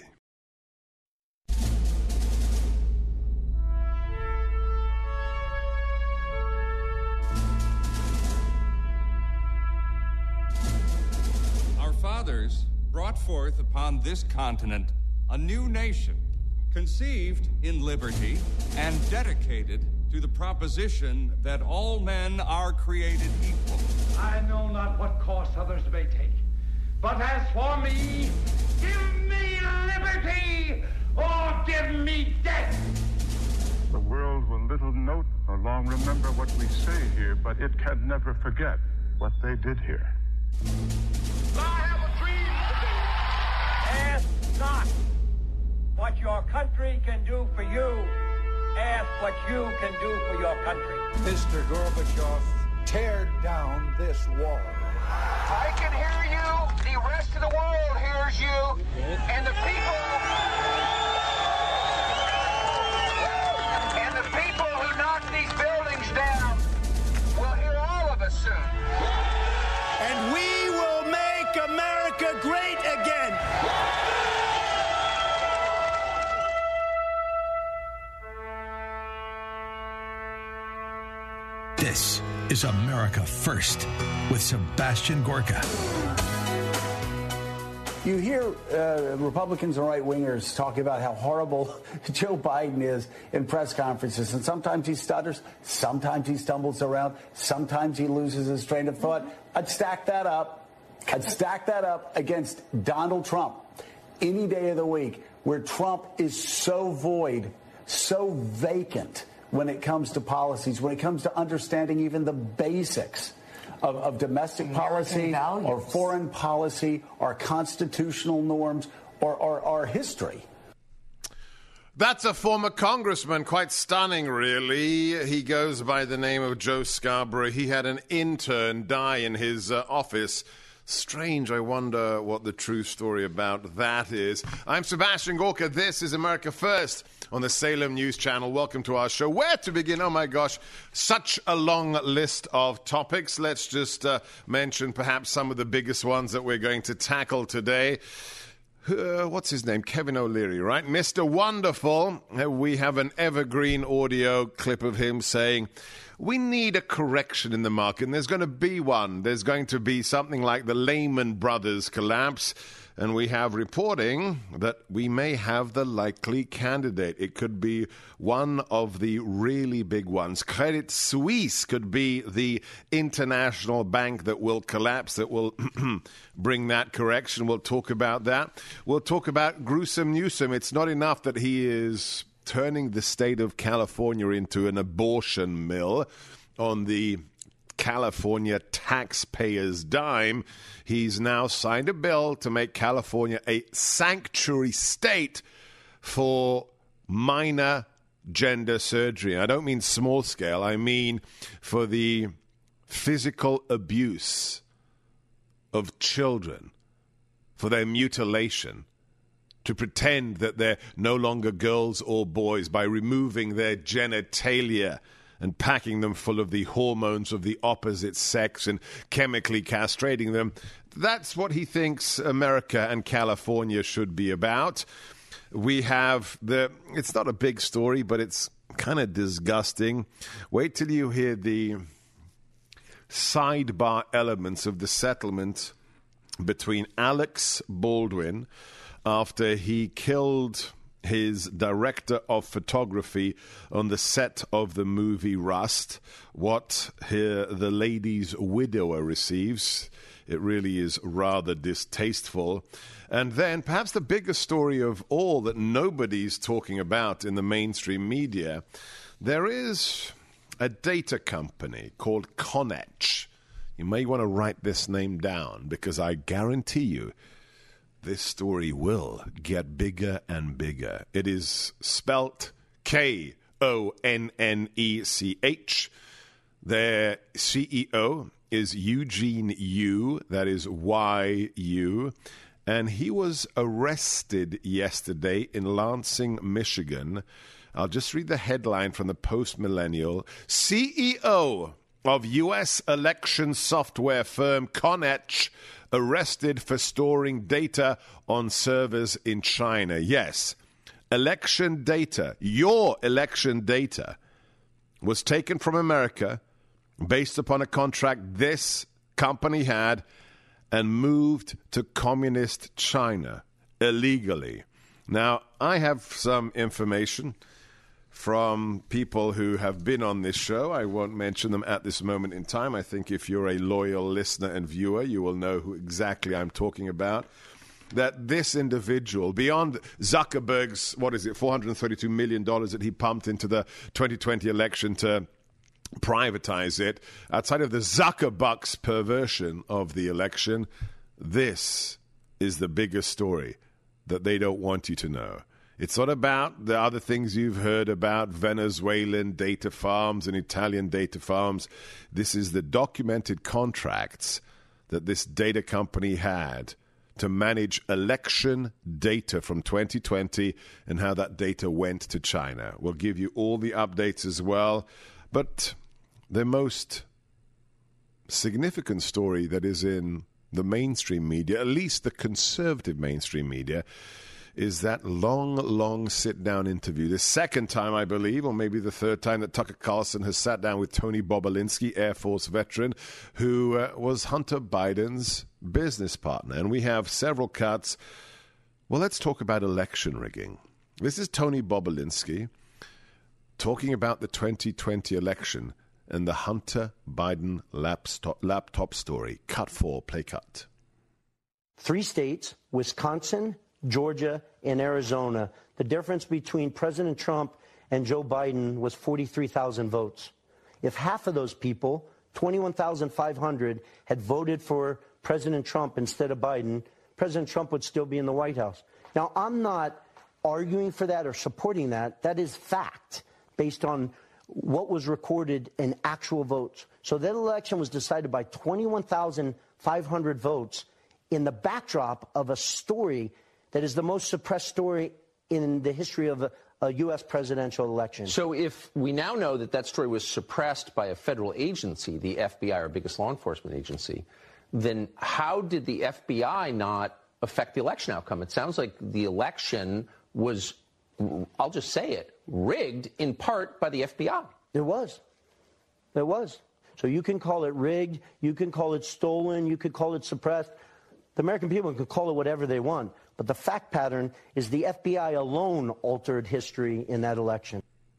Speaker 7: Our fathers brought forth upon this continent a new nation, conceived in liberty and dedicated to the proposition that all men are created equal.
Speaker 8: I know not what course others may take, but as for me, give me liberty or give me death.
Speaker 9: The world will little note nor long remember what we say here, but it can never forget what they did here.
Speaker 8: I have a dream today.
Speaker 10: Ask not what your country can do for you. Ask what you can do for your country.
Speaker 11: Mister Gorbachev, tear down this wall.
Speaker 8: I can hear you. The rest of the world hears you. And the people... And the people who knock these buildings down will hear all of us soon.
Speaker 12: And we will make America great again.
Speaker 13: This is America First with Sebastian Gorka.
Speaker 14: You hear uh, Republicans and right-wingers talk about how horrible Joe Biden is in press conferences, and sometimes he stutters, sometimes he stumbles around, sometimes he loses his train of thought. I'd stack that up. I'd stack that up against Donald Trump any day of the week, where Trump is so void, so vacant when it comes to policies, when it comes to understanding even the basics Of, of domestic American policy values, or foreign policy, or constitutional norms, or, or, or history.
Speaker 1: That's a former congressman, quite stunning, really. He goes by the name of Joe Scarborough. He had an intern die in his uh, office. Strange, I wonder what the true story about that is. I'm Sebastian Gorka. This is America First on the Salem News Channel. Welcome to our show. Where to begin? Oh, my gosh, such a long list of topics. Let's just uh, mention perhaps some of the biggest ones that we're going to tackle today. Uh, what's his name? Kevin O'Leary, right? Mister Wonderful. We have an evergreen audio clip of him saying, we need a correction in the market, and there's going to be one. There's going to be something like the Lehman Brothers collapse, and we have reporting that we may have the likely candidate. It could be one of the really big ones. Credit Suisse could be the international bank that will collapse, that will bring that correction. We'll talk about that. We'll talk about Gruesome Newsom. It's not enough that he is turning the state of California into an abortion mill on the California taxpayers' dime. He's now signed a bill to make California a sanctuary state for minor gender surgery. I don't mean small scale. I mean for the physical abuse of children, for their mutilation, to pretend that they're no longer girls or boys by removing their genitalia and packing them full of the hormones of the opposite sex and chemically castrating them. That's what he thinks America and California should be about. We have the, it's not a big story, but it's kind of disgusting. Wait till you hear the sidebar elements of the settlement between Alex Baldwin after he killed his director of photography on the set of the movie Rust, what here the lady's widower receives. It really is rather distasteful. And then perhaps the biggest story of all that nobody's talking about in the mainstream media, there is a data company called Conetch. You may want to write this name down because I guarantee you this story will get bigger and bigger. It is spelt K O N N E C H. Their C E O is Eugene Yu, that is Y U, and he was arrested yesterday in Lansing, Michigan. I'll just read the headline from the Post-Millennial. C E O of U S election software firm Conetch arrested for storing data on servers in China. Yes, election data, your election data, was taken from America based upon a contract this company had and moved to communist China illegally. Now, I have some information from people who have been on this show. I won't mention them at this moment in time. I think if you're a loyal listener and viewer, you will know who exactly I'm talking about. That this individual, beyond Zuckerberg's, what is it, four hundred thirty-two million dollars that he pumped into the twenty twenty election to privatize it, outside of the Zuckerbucks perversion of the election, this is the biggest story that they don't want you to know. It's not about the other things you've heard about, Venezuelan data farms and Italian data farms. This is the documented contracts that this data company had to manage election data from twenty twenty and how that data went to China. We'll give you all the updates as well. But the most significant story that is in the mainstream media, at least the conservative mainstream media, is that long, long sit-down interview. The second time, I believe, or maybe the third time, that Tucker Carlson has sat down with Tony Bobulinski, Air Force veteran, who uh, was Hunter Biden's business partner. And we have several cuts. Well, let's talk about election rigging. This is Tony Bobulinski talking about the twenty twenty election and the Hunter Biden laptop, laptop story. Cut four, play cut.
Speaker 15: Three states, Wisconsin, Georgia, and Arizona. The difference between President Trump and Joe Biden was forty-three thousand votes. If half of those people, twenty-one thousand five hundred, had voted for President Trump instead of Biden, President Trump would still be in the White House. Now, I'm not arguing for that or supporting that. That is fact based on what was recorded in actual votes. So that election was decided by twenty-one thousand five hundred votes in the backdrop of a story that is the most suppressed story in the history of a, a U S presidential election.
Speaker 16: So if we now know that that story was suppressed by a federal agency, the F B I, our biggest law enforcement agency, then how did the F B I not affect the election outcome? It sounds like the election was, I'll just say it, rigged in part by the F B I.
Speaker 15: It was. It was. So you can call it rigged, you can call it stolen, you could call it suppressed. The American people can call it whatever they want. But the fact pattern is the F B I alone altered history in that election.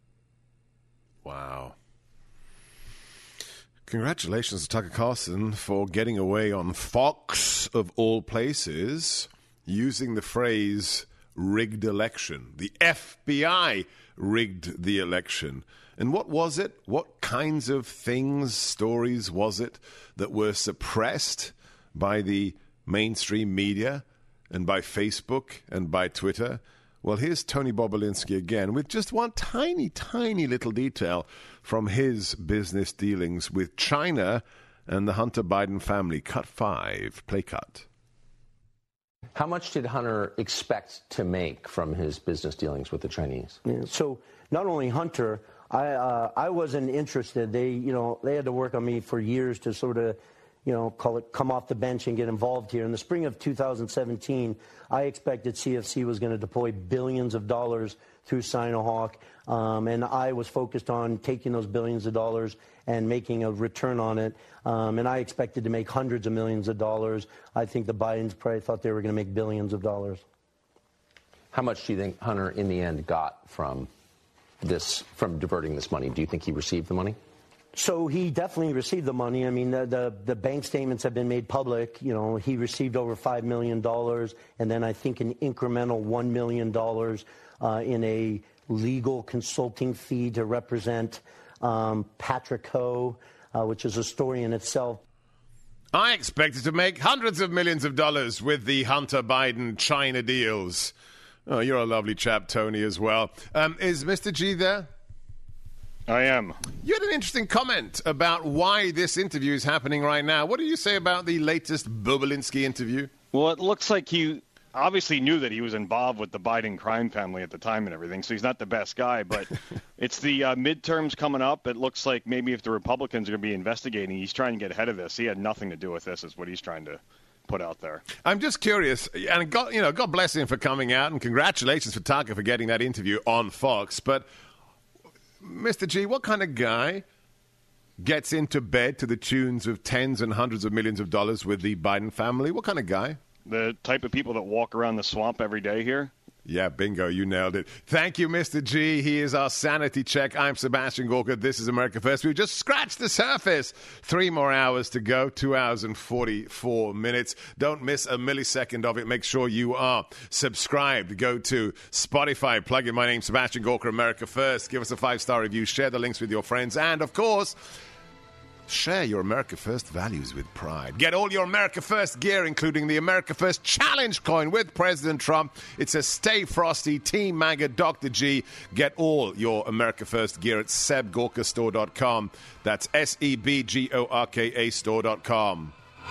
Speaker 1: Wow. Congratulations to Tucker Carlson for getting away on Fox, of all places, using the phrase rigged election. The F B I rigged the election. And what was it? What kinds of things, stories was it that were suppressed by the mainstream media and by Facebook and by Twitter? Well, here's Tony Bobulinski again with just one tiny, tiny little detail from his business dealings with China and the Hunter Biden family. Cut five, play cut.
Speaker 16: How much did Hunter expect to make from his business dealings with the Chinese?
Speaker 15: Yeah, so not only Hunter, I uh, I wasn't interested. They, you know, they had to work on me for years to sort of, you know, call it come off the bench and get involved here. In the spring of two thousand seventeen, I expected C F C was going to deploy billions of dollars through Sinohawk, um, and I was focused on taking those billions of dollars and making a return on it. Um, and I expected to make hundreds of millions of dollars. I think the Bidens probably thought they were going to make billions of dollars.
Speaker 16: How much do you think Hunter, in the end, got from this, from diverting this money? Do you think he received the money?
Speaker 15: So he definitely received the money. I mean, the, the, the bank statements have been made public. You know, he received over five million dollars, and then I think an incremental one million dollars uh, in a legal consulting fee to represent um, Patrick Ho, uh, which is a story in itself.
Speaker 1: I expected to make hundreds of millions of dollars with the Hunter Biden China deals. Oh, you're a lovely chap, Tony, as well. Um, is Mister G there?
Speaker 17: I am.
Speaker 1: You had an interesting comment about why this interview is happening right now. What do you say about the latest Bobulinski interview?
Speaker 17: Well, it looks like he obviously knew that he was involved with the Biden crime family at the time and everything, so he's not the best guy. But it's the uh, midterms coming up. It looks like maybe if the Republicans are going to be investigating, he's trying to get ahead of this. He had nothing to do with this, is what he's trying to put out there.
Speaker 1: I'm just curious, and God, you know, God bless him for coming out, and congratulations for Tucker for getting that interview on Fox. But Mister G, what kind of guy gets into bed to the tunes of tens and hundreds of millions of dollars with the Biden family? What kind of guy?
Speaker 17: The type of people that walk around the swamp every day here.
Speaker 1: Yeah, bingo, you nailed it. Thank you, Mister G. He is our sanity check. I'm Sebastian Gorka. This is America First. We've just scratched the surface. Three more hours to go, two hours and forty-four minutes. Don't miss a millisecond of it. Make sure you are subscribed. Go to Spotify, plug in my name, Sebastian Gorka, America First. Give us a five-star review. Share the links with your friends. And, of course, share your America First values with pride. Get all your America First gear, including the America First Challenge coin with President Trump. It says Stay Frosty, Team MAGA, Doctor G. Get all your America First gear at seb gorka store dot com. That's S E B G O R K A store dot com.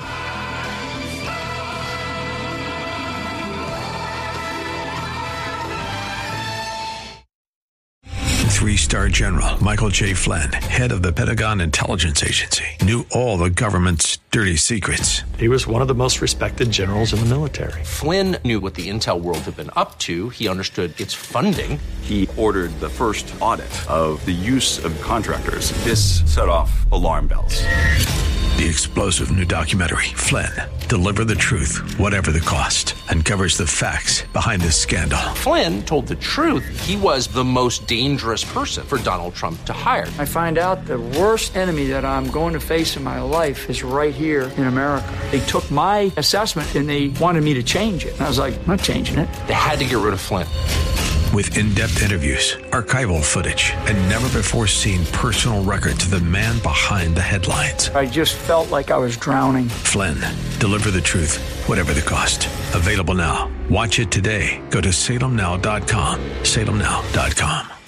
Speaker 13: Three-star General Michael J. Flynn, head of the Pentagon Intelligence Agency, knew all the government's dirty secrets.
Speaker 18: He was one of the most respected generals in the military.
Speaker 16: Flynn knew what the intel world had been up to. He understood its funding.
Speaker 19: He ordered the first audit of the use of contractors. This set off alarm bells.
Speaker 13: The explosive new documentary, Flynn, Deliver the Truth, Whatever the Cost, uncovers the facts behind this scandal.
Speaker 16: Flynn told the truth. He was the most dangerous person for Donald Trump to hire.
Speaker 20: I find out the worst enemy that I'm going to face in my life is right here in America. They took my assessment and they wanted me to change it. And I was like, I'm not changing it.
Speaker 16: They had to get rid of Flynn.
Speaker 13: With in-depth interviews, archival footage, and never-before-seen personal records of the man behind the headlines.
Speaker 20: I just felt like I was drowning.
Speaker 13: Flynn, Deliver the Truth, Whatever the Cost. Available now. Watch it today. Go to salem now dot com. salem now dot com.